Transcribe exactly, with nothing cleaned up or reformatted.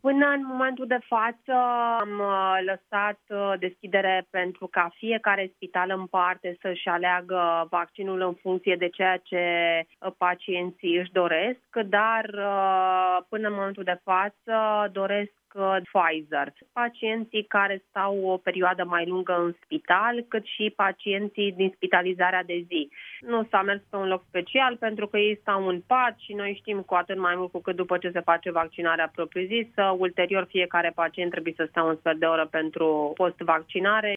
Până în momentul de față am lăsat deschidere pentru ca fiecare spital în parte să-și aleagă vaccinul în funcție de ceea ce pacienții își doresc, dar până în momentul de față doresc Pfizer. Pacienții care stau o perioadă mai lungă în spital, cât și pacienții din spitalizarea de zi. Nu s-a mers pe un loc special pentru că ei stau în pat și noi știm cu atât mai mult cu cât după ce se face vaccinarea propriu-zisă, ulterior fiecare pacient trebuie să stea un sfert de oră pentru post-vaccinare.